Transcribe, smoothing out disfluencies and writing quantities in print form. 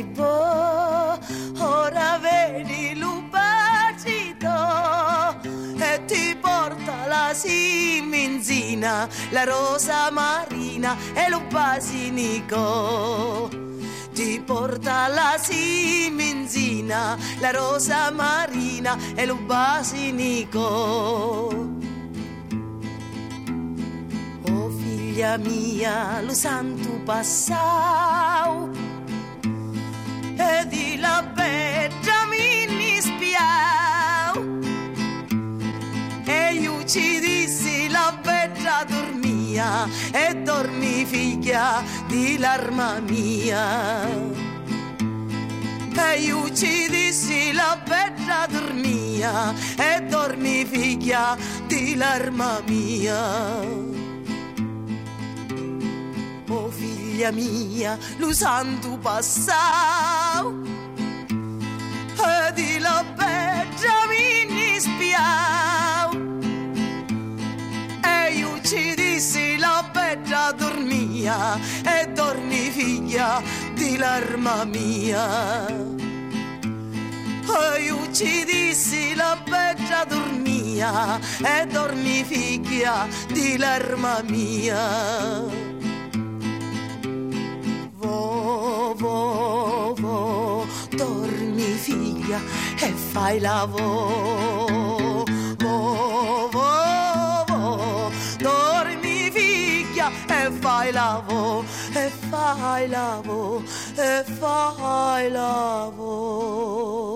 di po', ora vedi l'upacito e ti porta la simenzina, la rosa marina e lo basilico. Ti porta la simenzina, la rosa marina e lo basilico. Oh figlia mia, lo santo passau e di la beggia mi spiau e io ci dissi la beggia dormia e dormi figlia di l'arma mia e io ci dissi la beggia dormia e dormi figlia di l'arma mia. Oh figlia mia, lo santo passau e di la beggia mi spiau e io ci dissi la beggia dormia e dormi figlia di l'arma mia e io ci dissi la beggia dormia e dormi figlia di l'arma mia. Vo, dormi figlia e fai lavoro. Vo, dormi figlia e fai lavoro, e fai lavoro, e fai lavoro.